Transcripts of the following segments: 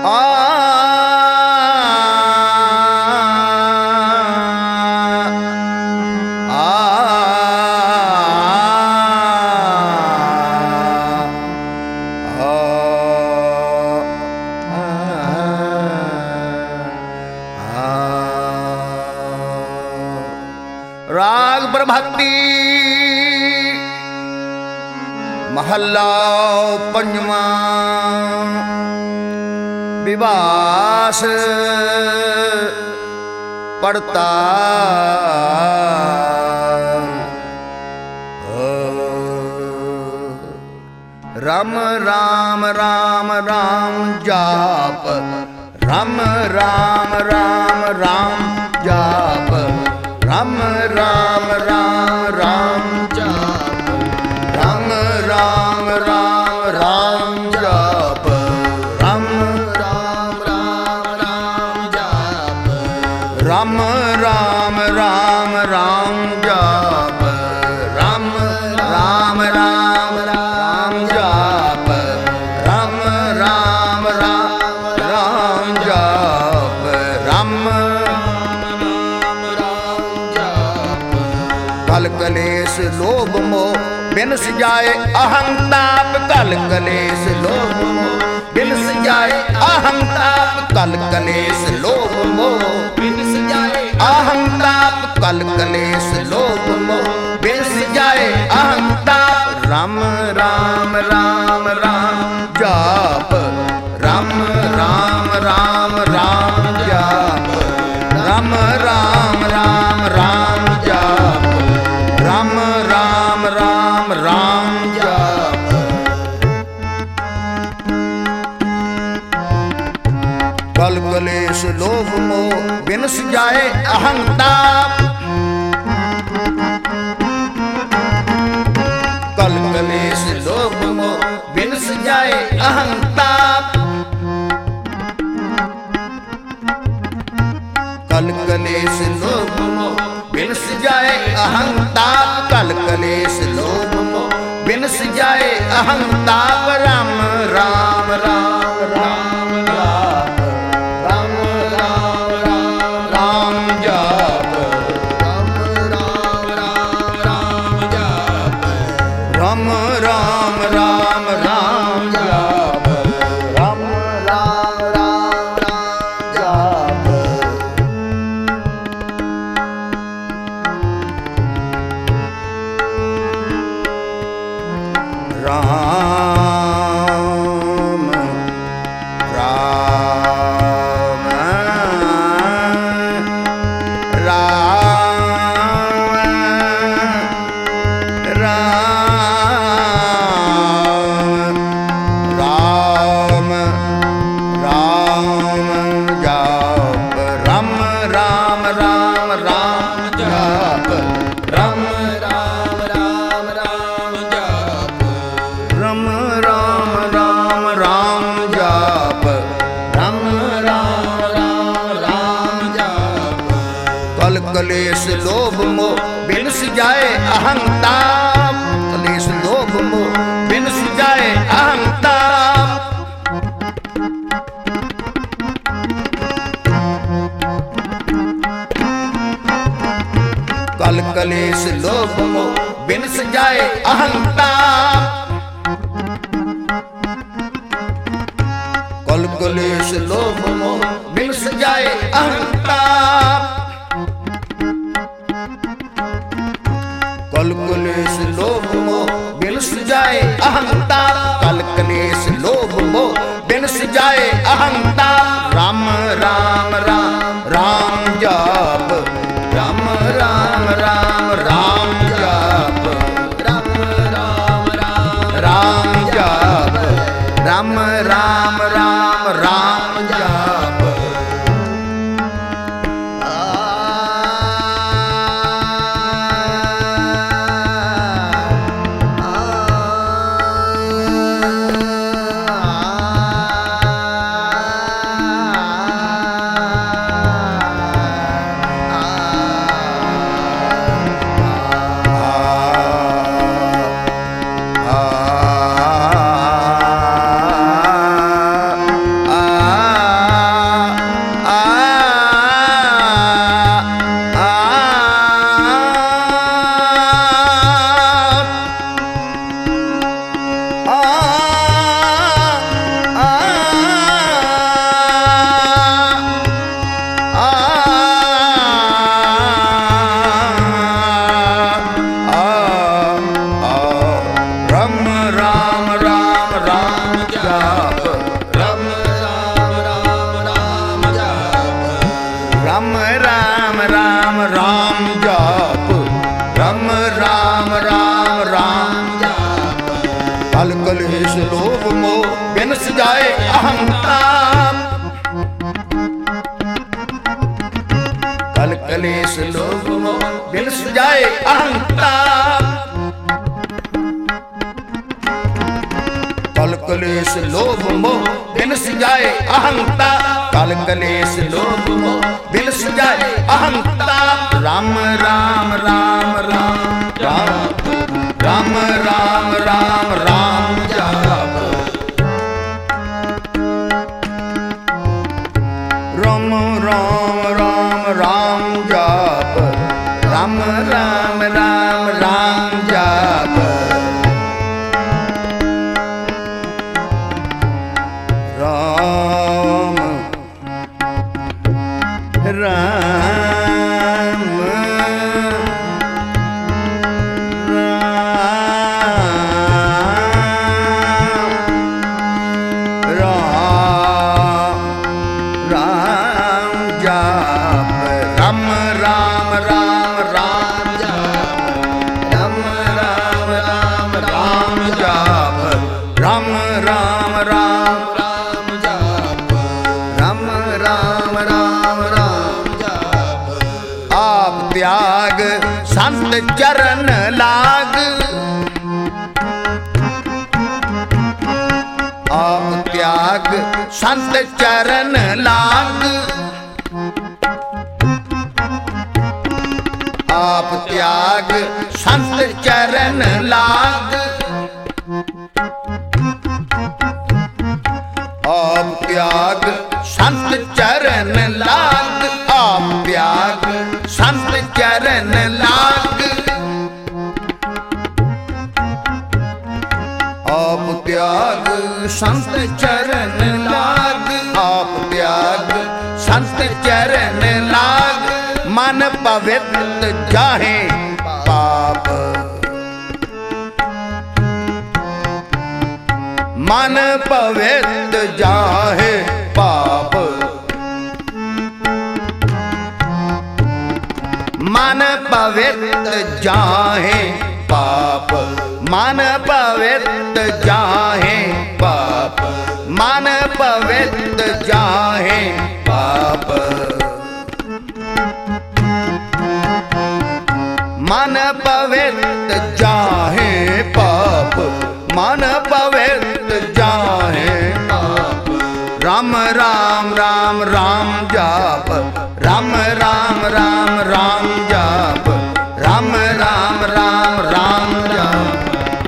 राग प्रभक्ति महला पंजवा विवास पड़ता राम राम राम राम जाप राम राम राम राम जाप राम राम राम राम जाप राम राम राम राम जाप राम राम राम राम जाप राम राम राम राम जाप राम राम राम राम जाप राम राम राम राम जाप राम कल कलेश लोभ मोह बिन जाए अहंताप कल कलेश लोभ मोह बिन जाए अहंताप कल कलेश लोभ मोह बिन जाए अहंताप कल कलेश लोभ मोह बिन जाए अहंताप राम राम राम राम जाप राम राम राम राम जाप राम राम राम राम जाप राम राम राम राम जाप कल कलेश लोभ मोह बिन जाए अहंताप कल कलेश लोभ मोह बिन जाए अहंताप कल कलेश लोभ मोह बिन जाए अहंताप कल कलेश लोभ मोह बिन जाए अहंताप राम राम राम राम जाप राम राम राम राम जाप राम राम राम राम जाप राम राम राम राम जाप राम राम राम राम जाप राम राम राम राम राम जाप राम राम राम राम जाप राम राम राम राम जाप राम राम राम राम जाप राम राम राम राम जाप कल कलेश लोभ मोह बिन जाए अहंताप कलेश लोभ मोह बिन जाए अहंताप कल कलेश लोभ मोह बिन जाए अहंताप कल कलेश लोभ मोह बिन जाए अहंताप कल कलेश लोभ मोह बिन जाए अहंताप कल कलेश लोभ मोह बिन जाए अहंताप राम राम राम राम जाप राम राम राम राम जाप राम राम राम राम जाप राम राम राम राम जाप अहंता। कल कलेश लोभ मोह बिलस जाए अहंता। कल कलेश लोभ मोह बिलस जाए अहंता। कल कलेश लोभ मोह बिलस जाए अहंता। राम राम राम राम राम राम राम राम राम जाप। राम राम राम राम जाप। राम राम राम राम जाप। राम राम त्याग संत चरण लाग। आप त्याग संत चरण लाग। आप त्याग संत चरण लाग। आप त्याग संत चरण लाग। आप त्याग संत चरण लाग। आप त्याग संत चरण लाग। आप त्याग संत चरण लाग। मन पवित्र जाहे पाप। मन पवित्र जाहे पाप। मन पवित्र जाहे पाप। मन पवित्र जाहे पाप। मन पवित्र जाहे पाप। मन पवित्र जाहे पाप। मन पवित्र जाहे पाप। राम राम राम राम जाप। राम राम राम राम जाप। राम राम राम राम जाप।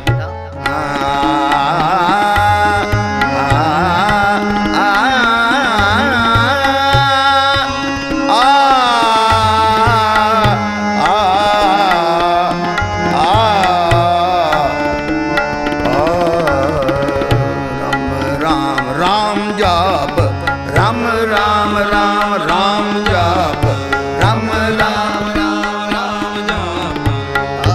राम राम राम राम जाप। राम राम राम राम जाप।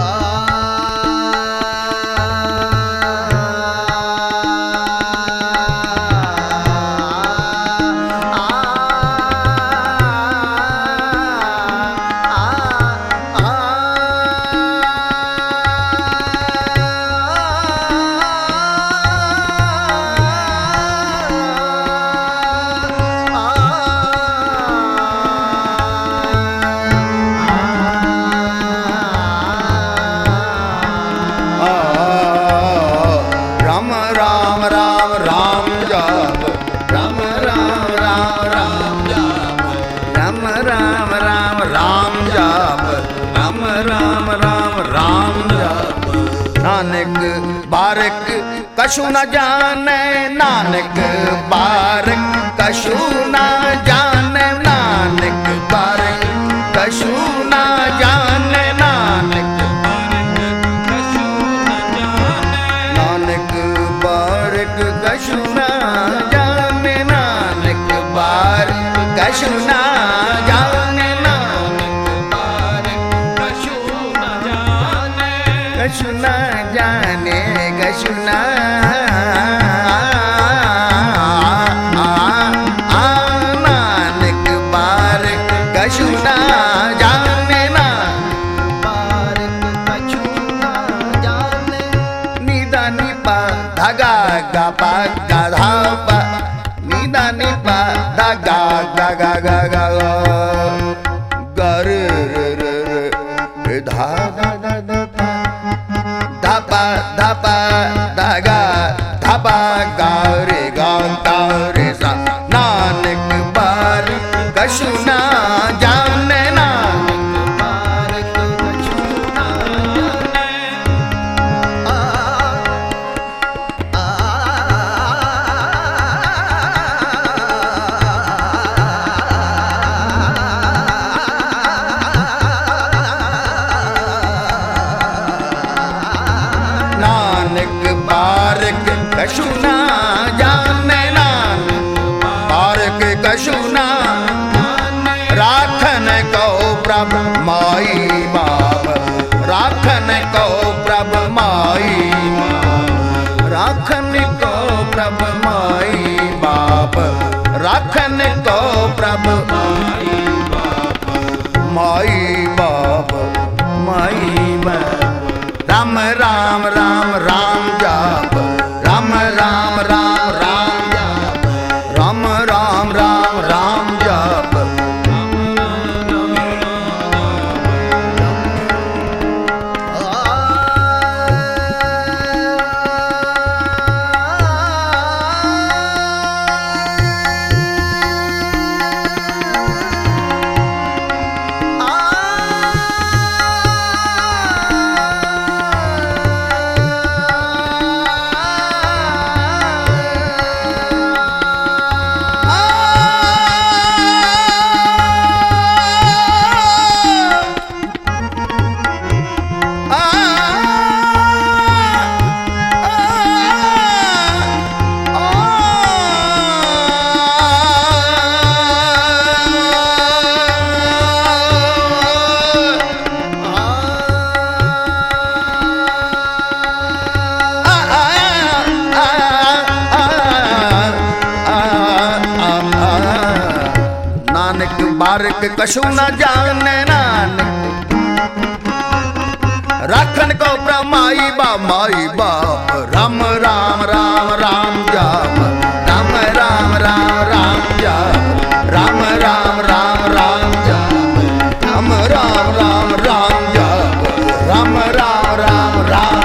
नानक बारक कछु न जाने। नानक बारक कछु न जाने। नानक बारक कछु न जाने। नानक बारक कछु न जाने। नानक बारक कछु न जाने। कछु न जाने। कछु न नानक बारक कछु न जाने। नानक बारक कछु न जाने। निदा निपा धागा गा पा गा धा पा। दा गा गा गा गा गा गा रे रे रे रे धा धा धा धा धा पा धा पा धा गा धा पा गा रे गा गा रे सा नानक बार कछु ना जाने नानक बार कछु ना जाने नानक बारक कछु ना जाने नानक बारक कछु ना राखन को प्रभ माई बाप राखन को प्रभ माई राखन को प्रभ माई बाप राखन को प्रभ माई बाप माई बाप माई बाप राम राम राम राम जाप राम राम राम राम जाप राम राम राम राम जाप नानक बारक कछु न जाने नानक राखन को प्रमाई बा माई बाप राम राम राम राम जाप राम राम राम राम जाप राम राम राम राम जाप राम राम राम राम जाप राम राम राम राम